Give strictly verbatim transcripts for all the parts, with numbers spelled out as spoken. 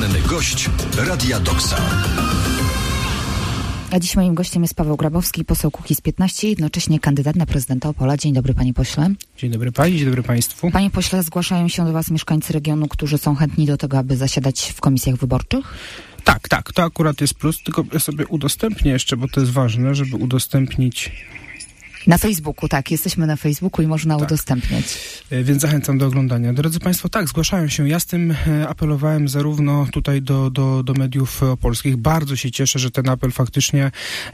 Niespodziewany gość Radia Doksa. A dziś moim gościem jest Paweł Grabowski, poseł Kukiz piętnaście, jednocześnie kandydat na prezydenta Opola. Dzień dobry, panie pośle. Dzień dobry pani, dzień dobry państwu. Panie pośle, zgłaszają się do was mieszkańcy regionu, którzy są chętni do tego, aby zasiadać w komisjach wyborczych? Tak, tak, to akurat jest plus, tylko ja sobie udostępnię jeszcze, bo to jest ważne, żeby udostępnić... Na Facebooku, tak, jesteśmy na Facebooku i można tak udostępniać. Więc zachęcam do oglądania. Drodzy państwo, tak, zgłaszają się. Ja z tym apelowałem zarówno tutaj do, do, do mediów opolskich. Bardzo się cieszę, że ten apel faktycznie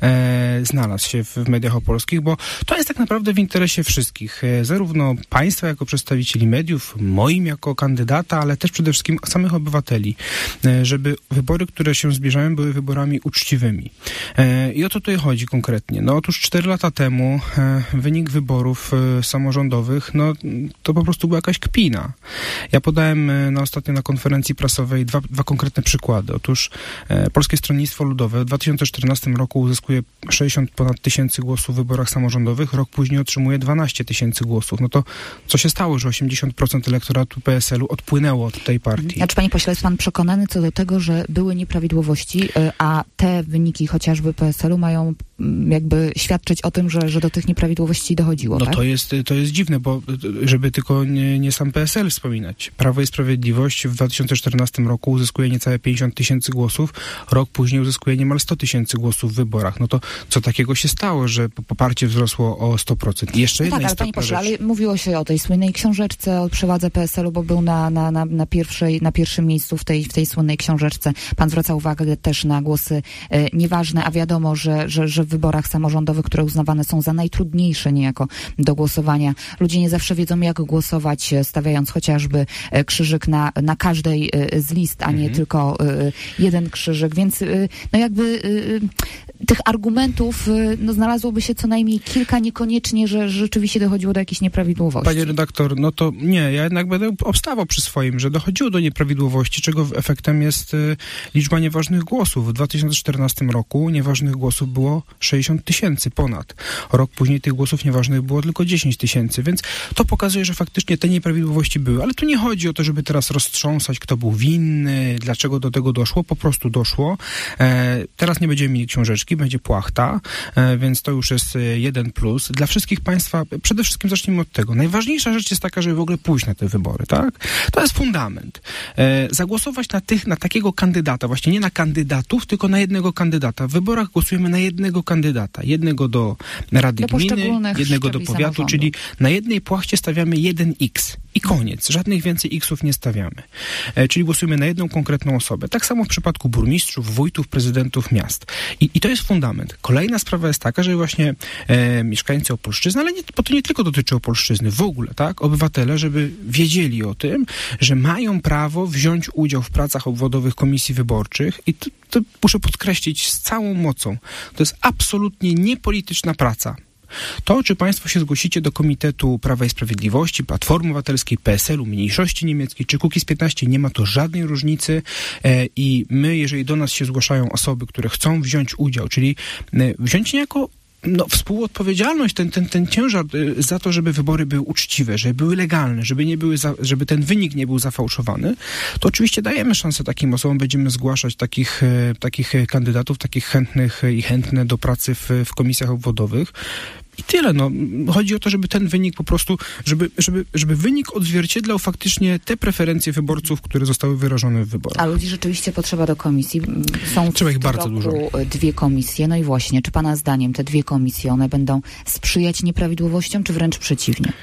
e, znalazł się w, w mediach opolskich, bo to jest tak naprawdę w interesie wszystkich. E, zarówno państwa jako przedstawicieli mediów, moim jako kandydata, ale też przede wszystkim samych obywateli. E, żeby wybory, które się zbliżają, były wyborami uczciwymi. E, I o to tutaj chodzi konkretnie. No otóż cztery lata temu wynik wyborów y, samorządowych, no to po prostu była jakaś kpina. Ja podałem y, na ostatnio na konferencji prasowej dwa, dwa konkretne przykłady. Otóż y, Polskie Stronnictwo Ludowe w dwa tysiące czternastym roku uzyskuje sześćdziesiąt ponad tysięcy głosów w wyborach samorządowych, rok później otrzymuje dwanaście tysięcy głosów. No to co się stało, że osiemdziesiąt procent elektoratu P S L u odpłynęło od tej partii? Znaczy, panie pośle, jest pan przekonany co do tego, że były nieprawidłowości, y, a te wyniki chociażby P S L u mają y, jakby świadczyć o tym, że, że do tych nieprawidłowości dochodziło, No tak? to jest, to jest dziwne, bo żeby tylko nie, nie sam P S L wspominać. Prawo i Sprawiedliwość w dwa tysiące czternastym roku uzyskuje niecałe pięćdziesiąt tysięcy głosów, rok później uzyskuje niemal sto tysięcy głosów w wyborach. No to co takiego się stało, że poparcie wzrosło o sto procent? I jeszcze no jedna tak, ale istotna panie pośle, rzecz. ale mówiło się o tej słynnej książeczce o przewadze P S L u, bo był na, na, na, na, pierwszej, na pierwszym miejscu w tej, w tej słynnej książeczce. Pan zwraca uwagę też na głosy e, nieważne, a wiadomo, że, że, że w wyborach samorządowych, które uznawane są za najtrudniejsze niejako do głosowania. Ludzie nie zawsze wiedzą, jak głosować, stawiając chociażby krzyżyk na, na każdej z list, a nie mhm. tylko jeden krzyżyk, więc no jakby tych argumentów no znalazłoby się co najmniej kilka, niekoniecznie, że rzeczywiście dochodziło do jakichś nieprawidłowości. Panie redaktor, no to nie, ja jednak będę obstawał przy swoim, że dochodziło do nieprawidłowości, czego efektem jest liczba nieważnych głosów. W dwa tysiące czternastym roku nieważnych głosów było sześćdziesiąt tysięcy ponad. Rok później tych głosów nieważnych było tylko dziesięć tysięcy, więc to pokazuje, że faktycznie te nieprawidłowości były. Ale tu nie chodzi o to, żeby teraz roztrząsać, kto był winny, dlaczego do tego doszło. Po prostu doszło. E, teraz nie będziemy mieli książeczki, będzie płachta, e, więc to już jest jeden plus. Dla wszystkich państwa, przede wszystkim zacznijmy od tego. Najważniejsza rzecz jest taka, żeby w ogóle pójść na te wybory, tak? To jest fundament. E, zagłosować na tych, na takiego kandydata, właśnie nie na kandydatów, tylko na jednego kandydata. W wyborach głosujemy na jednego kandydata. Jednego do Rady do Gminy, jednego do powiatu, samorządu. Czyli na jednej płachcie stawiamy jeden X i koniec. Żadnych więcej Xów nie stawiamy. E, czyli głosujemy na jedną konkretną osobę. Tak samo w przypadku burmistrzów, wójtów, prezydentów miast. I, i to jest fundament. Kolejna sprawa jest taka, że właśnie e, mieszkańcy Opolszczyzny, ale nie, bo to nie tylko dotyczy Opolszczyzny, w ogóle, tak? Obywatele, żeby wiedzieli o tym, że mają prawo wziąć udział w pracach obwodowych komisji wyborczych i to, to muszę podkreślić z całą mocą. To jest absolutnie niepolityczna praca. To, czy państwo się zgłosicie do Komitetu Prawa i Sprawiedliwości, Platformy Obywatelskiej, P S L u, Mniejszości Niemieckiej czy Kukiz piętnaście, nie ma to żadnej różnicy e, i my, jeżeli do nas się zgłaszają osoby, które chcą wziąć udział, czyli e, wziąć niejako no, współodpowiedzialność, ten, ten, ten ciężar y, za to, żeby wybory były uczciwe, żeby były legalne, żeby nie były za, żeby ten wynik nie był zafałszowany, to oczywiście dajemy szansę takim osobom, będziemy zgłaszać takich, y, takich kandydatów, takich chętnych i chętne do pracy w, w komisjach obwodowych. I tyle, no. Chodzi o to, żeby ten wynik po prostu, żeby, żeby, żeby wynik odzwierciedlał faktycznie te preferencje wyborców, które zostały wyrażone w wyborach. A ludzi rzeczywiście potrzeba do komisji. Są Trzeba ich w bardzo roku dużo. Dwie komisje. No i właśnie, czy pana zdaniem te dwie komisje, one będą sprzyjać nieprawidłowościom, czy wręcz przeciwnie?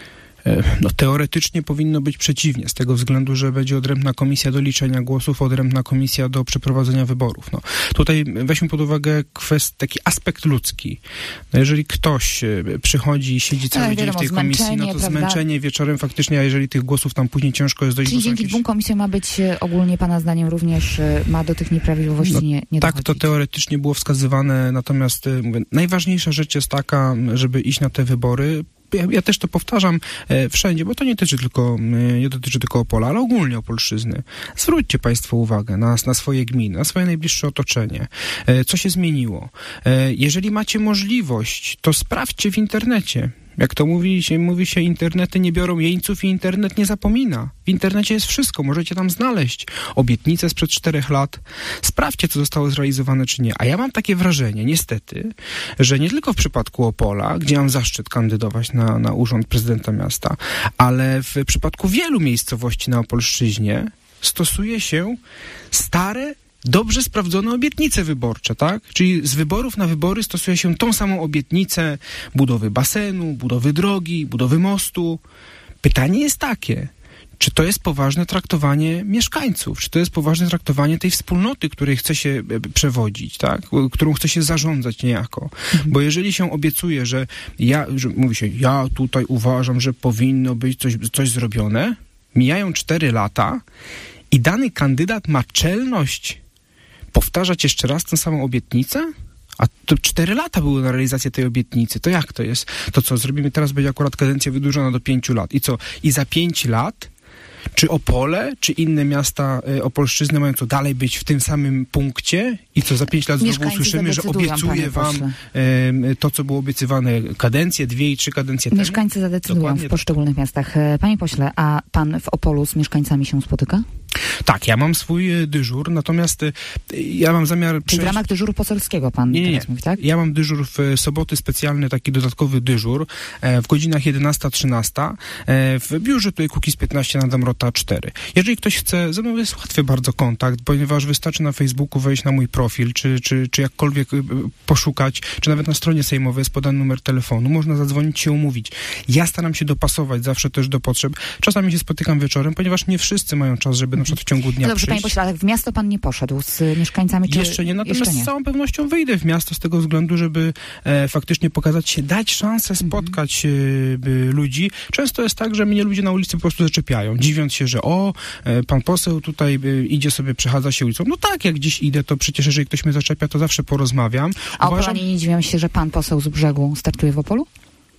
No teoretycznie powinno być przeciwnie, z tego względu, że będzie odrębna komisja do liczenia głosów, odrębna komisja do przeprowadzenia wyborów. No, tutaj weźmy pod uwagę kwest, taki aspekt ludzki. No, jeżeli ktoś przychodzi i siedzi cały no, dzień wiadomo, w tej komisji, no to prawda? Zmęczenie wieczorem faktycznie, a jeżeli tych głosów tam później ciężko jest dojść Czyli do dzięki jakieś... dwóm komisjom ma być ogólnie pana zdaniem również ma do tych nieprawidłowości no, nie, nie tak, dochodzić. to teoretycznie było wskazywane, natomiast mówię, najważniejsza rzecz jest taka, żeby iść na te wybory. Ja, ja też to powtarzam e, wszędzie, bo to nie dotyczy tylko, e, nie dotyczy tylko Opola, ale ogólnie Opolszczyzny. Zwróćcie państwo uwagę na, na swoje gminy, na swoje najbliższe otoczenie. E, co się zmieniło? E, jeżeli macie możliwość, to sprawdźcie w internecie. Jak to mówi się, mówi się, internety nie biorą jeńców i internet nie zapomina. W internecie jest wszystko, możecie tam znaleźć obietnice sprzed czterech lat. Sprawdźcie, co zostało zrealizowane, czy nie. A ja mam takie wrażenie, niestety, że nie tylko w przypadku Opola, gdzie mam zaszczyt kandydować na, na urząd prezydenta miasta, ale w przypadku wielu miejscowości na Opolszczyźnie stosuje się stare, dobrze sprawdzone obietnice wyborcze, tak? Czyli z wyborów na wybory stosuje się tą samą obietnicę budowy basenu, budowy drogi, budowy mostu. Pytanie jest takie, czy to jest poważne traktowanie mieszkańców? Czy to jest poważne traktowanie tej wspólnoty, której chce się przewodzić, tak? Którą chce się zarządzać niejako? Mhm. Bo jeżeli się obiecuje, że ja, że mówi się, ja tutaj uważam, że powinno być coś, coś zrobione, mijają cztery lata i dany kandydat ma czelność powtarzać jeszcze raz tę samą obietnicę? A to cztery lata były na realizację tej obietnicy. To jak to jest? To co, zrobimy teraz, będzie akurat kadencja wydłużona do pięciu lat. I co? I za pięć lat czy Opole, czy inne miasta y, Opolszczyzny mają co dalej być w tym samym punkcie? I co, za pięć lat znowu usłyszymy, że obiecuje wam y, to, co było obiecywane kadencję, dwie i trzy kadencje temu? Mieszkańcy zadecydują Dokładnie w poszczególnych tak. miastach. Panie pośle, a pan w Opolu z mieszkańcami się spotyka? Tak, ja mam swój dyżur, natomiast ja mam zamiar... Czyli przejść... w ramach dyżuru poselskiego pan nie, nie, nie. mówi, tak? Ja mam dyżur w soboty, specjalny taki dodatkowy dyżur w godzinach jedenasta trzynaста w biurze tutaj Kukiz piętnaście na Damrota cztery. Jeżeli ktoś chce, ze mną jest łatwy bardzo kontakt, ponieważ wystarczy na Facebooku wejść na mój profil, czy, czy, czy jakkolwiek poszukać, czy nawet na stronie sejmowej jest podany numer telefonu, można zadzwonić się umówić. Ja staram się dopasować zawsze też do potrzeb. Czasami się spotykam wieczorem, ponieważ nie wszyscy mają czas, żeby na przykład w ciągu dnia no dobrze, przyjść. panie pośle, ale w miasto pan nie poszedł z mieszkańcami, czy Jeszcze nie, natomiast jeszcze nie? z całą pewnością wyjdę w miasto z tego względu, żeby e, faktycznie pokazać się, dać szansę spotkać e, ludzi. Często jest tak, że mnie ludzie na ulicy po prostu zaczepiają, dziwiąc się, że o, e, pan poseł tutaj e, idzie sobie, przechadza się ulicą. No tak, jak gdzieś idę, to przecież jeżeli ktoś mnie zaczepia, to zawsze porozmawiam. A Uważam... Opolanie nie dziwią się, że pan poseł z Brzegu startuje w Opolu?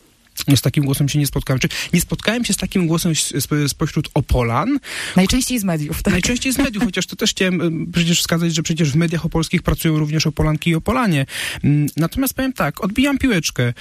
Z takim głosem się nie spotkałem. Czy nie spotkałem się z takim głosem spośród Opolan? Najczęściej z mediów, tak? Najczęściej z mediów, chociaż to też chciałem przecież wskazać, że przecież w mediach opolskich pracują również Opolanki i Opolanie. Natomiast powiem tak, odbijam piłeczkę.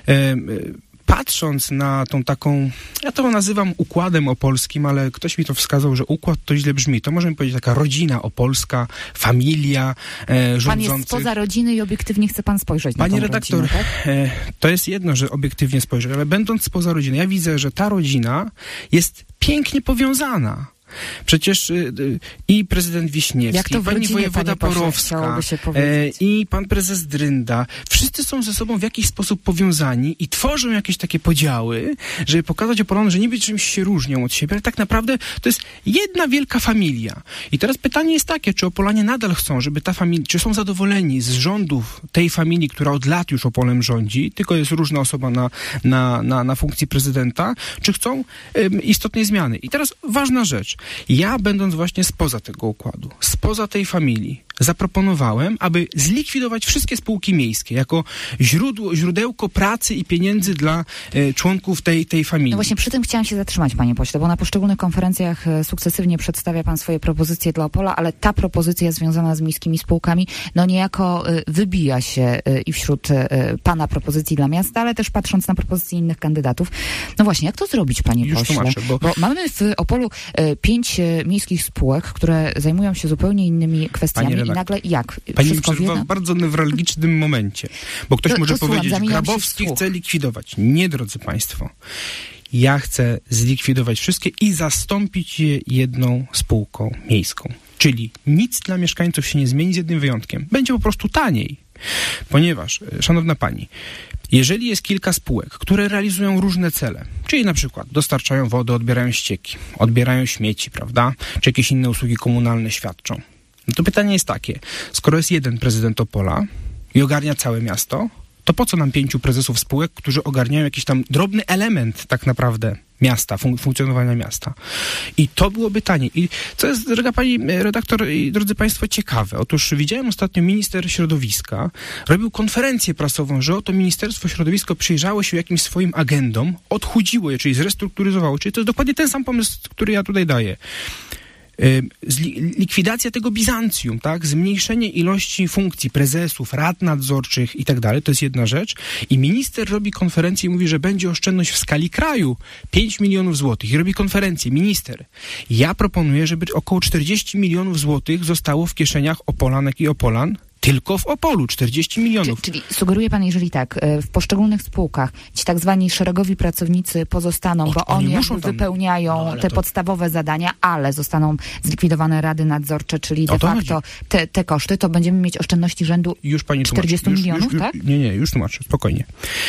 Patrząc na tą taką, ja to nazywam układem opolskim, ale ktoś mi to wskazał, że układ to źle brzmi. To możemy powiedzieć taka rodzina opolska, familia e, rządzących. Pan jest spoza rodziny i obiektywnie chce pan spojrzeć Panie na tą redaktor, rodzinę, tak? e, to jest jedno, że obiektywnie spojrzeć, ale będąc spoza rodziny, ja widzę, że ta rodzina jest pięknie powiązana. Przecież y, y, i prezydent Wiśniewski, i pani wojewoda Porowska, e, i pan prezes Drynda, wszyscy są ze sobą w jakiś sposób powiązani i tworzą jakieś takie podziały, żeby pokazać Opolanom, że niby czymś się różnią od siebie, ale tak naprawdę to jest jedna wielka familia. I teraz pytanie jest takie, czy Opolanie nadal chcą, żeby ta familia, czy są zadowoleni z rządów tej familii, która od lat już Opolem rządzi, tylko jest różna osoba na, na, na, na funkcji prezydenta, czy chcą ym, istotnej zmiany. I teraz ważna rzecz. Ja, będąc właśnie spoza tego układu, spoza tej familii, zaproponowałem, aby zlikwidować wszystkie spółki miejskie jako źródło, źródełko pracy i pieniędzy dla e, członków tej, tej familii. No właśnie przy tym chciałam się zatrzymać, panie pośle, bo na poszczególnych konferencjach e, sukcesywnie przedstawia pan swoje propozycje dla Opola, ale ta propozycja związana z miejskimi spółkami, no niejako e, wybija się e, i wśród e, pana propozycji dla miasta, ale też patrząc na propozycje innych kandydatów. No właśnie, jak to zrobić, panie Już pośle? Tłumaczę, bo... bo mamy w Opolu e, pięć e, miejskich spółek, które zajmują się zupełnie innymi kwestiami. I nagle jak? Pani mi przerwa w bardzo newralgicznym momencie, bo ktoś to, może to powiedzieć, słucham, Grabowski chce likwidować. Nie, drodzy państwo. Ja chcę zlikwidować wszystkie i zastąpić je jedną spółką miejską. Czyli nic dla mieszkańców się nie zmieni z jednym wyjątkiem. Będzie po prostu taniej. Ponieważ, szanowna pani, jeżeli jest kilka spółek, które realizują różne cele, czyli na przykład dostarczają wodę, odbierają ścieki, odbierają śmieci, prawda, czy jakieś inne usługi komunalne świadczą, no to pytanie jest takie, skoro jest jeden prezydent Opola i ogarnia całe miasto, to po co nam pięciu prezesów spółek, którzy ogarniają jakiś tam drobny element tak naprawdę miasta, fun- funkcjonowania miasta. I to byłoby taniej. I co jest, droga pani redaktor i drodzy państwo, ciekawe. Otóż widziałem ostatnio minister środowiska robił konferencję prasową, że oto Ministerstwo Środowiska przyjrzało się jakimś swoim agendom, odchudziło je, czyli zrestrukturyzowało. Czyli to jest dokładnie ten sam pomysł, który ja tutaj daję. likwidacja tego Bizancjum, tak? Zmniejszenie ilości funkcji prezesów, rad nadzorczych i tak dalej, to jest jedna rzecz. I minister robi konferencję i mówi, że będzie oszczędność w skali kraju pięć milionów złotych. I robi konferencję, minister. Ja proponuję, żeby około czterdzieści milionów złotych zostało w kieszeniach Opolanek i Opolan, tylko w Opolu, czterdzieści milionów. Czyli, czyli sugeruje pan, jeżeli tak, w poszczególnych spółkach ci tak zwani szeregowi pracownicy pozostaną, o, bo oni, oni jakby tam wypełniają no, te to... podstawowe zadania, ale zostaną zlikwidowane rady nadzorcze, czyli de facto te, te koszty, to będziemy mieć oszczędności rzędu już pani czterdziestu już, milionów, już, tak? Już, nie, nie, już tłumaczę, spokojnie.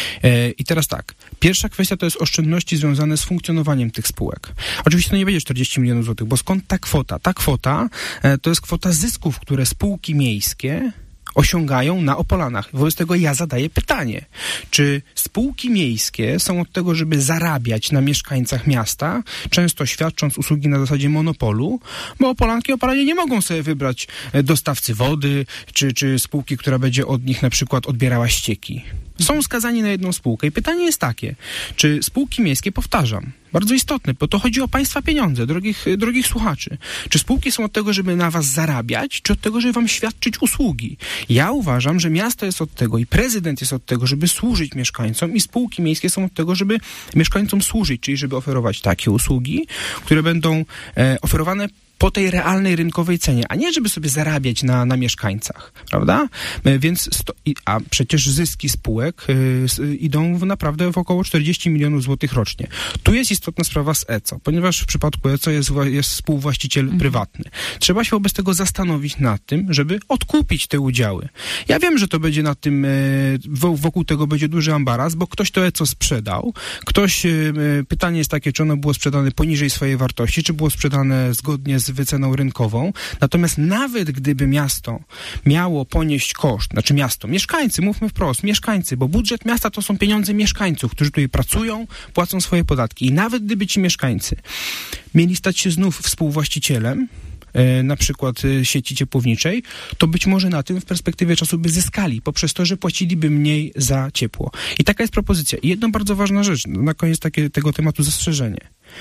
E, I teraz tak, pierwsza kwestia to jest oszczędności związane z funkcjonowaniem tych spółek. Oczywiście to nie będzie czterdzieści milionów złotych, bo skąd ta kwota? Ta kwota e, to jest kwota zysków, które spółki miejskie osiągają na Opolanach. Wobec tego ja zadaję pytanie, czy spółki miejskie są od tego, żeby zarabiać na mieszkańcach miasta, często świadcząc usługi na zasadzie monopolu, bo Opolanki i Opolanie nie mogą sobie wybrać dostawcy wody, czy, czy spółki, która będzie od nich na przykład odbierała ścieki. Są skazani na jedną spółkę i pytanie jest takie, czy spółki miejskie, powtarzam, bardzo istotne, bo to chodzi o państwa pieniądze, drogich, drogich słuchaczy. Czy spółki są od tego, żeby na was zarabiać, czy od tego, żeby wam świadczyć usługi? Ja uważam, że miasto jest od tego i prezydent jest od tego, żeby służyć mieszkańcom i spółki miejskie są od tego, żeby mieszkańcom służyć, czyli żeby oferować takie usługi, które będą e, oferowane po tej realnej rynkowej cenie, a nie żeby sobie zarabiać na, na mieszkańcach, prawda? Więc, sto, a przecież zyski spółek y, idą w naprawdę w około czterdzieści milionów złotych rocznie. Tu jest istotna sprawa z E C O, ponieważ w przypadku E C O jest, jest współwłaściciel mhm. prywatny. Trzeba się wobec tego zastanowić nad tym, żeby odkupić te udziały. Ja wiem, że to będzie na tym, y, wokół tego będzie duży ambaras, bo ktoś to E C O sprzedał, ktoś, y, pytanie jest takie, czy ono było sprzedane poniżej swojej wartości, czy było sprzedane zgodnie z wyceną rynkową. Natomiast nawet gdyby miasto miało ponieść koszt, znaczy miasto, mieszkańcy, mówmy wprost, mieszkańcy, bo budżet miasta to są pieniądze mieszkańców, którzy tutaj pracują, płacą swoje podatki. I nawet gdyby ci mieszkańcy mieli stać się znów współwłaścicielem, e, na przykład e, sieci ciepłowniczej, to być może na tym w perspektywie czasu by zyskali, poprzez to, że płaciliby mniej za ciepło. I taka jest propozycja. I jedna bardzo ważna rzecz, na koniec takie, tego tematu zastrzeżenie.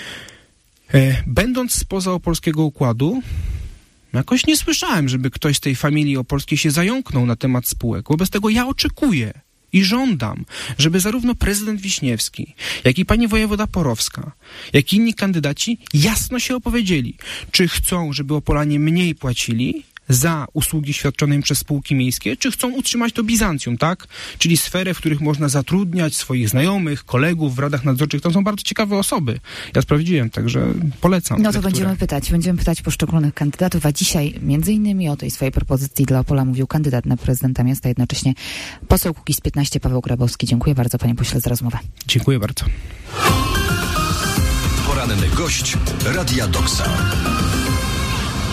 Będąc spoza opolskiego układu, jakoś nie słyszałem, żeby ktoś z tej familii opolskiej się zająknął na temat spółek. Wobec tego ja oczekuję i żądam, żeby zarówno prezydent Wiśniewski, jak i pani wojewoda Porowska, jak i inni kandydaci jasno się opowiedzieli, czy chcą, żeby Opolanie mniej płacili za usługi świadczone im przez spółki miejskie, czy chcą utrzymać to Bizancjum, tak? Czyli sferę, w których można zatrudniać swoich znajomych, kolegów w radach nadzorczych. Tam są bardzo ciekawe osoby. Ja sprawdziłem, także polecam. No to lekturę. będziemy pytać. Będziemy pytać poszczególnych kandydatów, a dzisiaj między innymi o tej swojej propozycji dla Opola mówił kandydat na prezydenta miasta, jednocześnie poseł Kukiz piętnaście Paweł Grabowski. Dziękuję bardzo, panie pośle, za rozmowę. Dziękuję bardzo. Poranny gość Radia Doksa.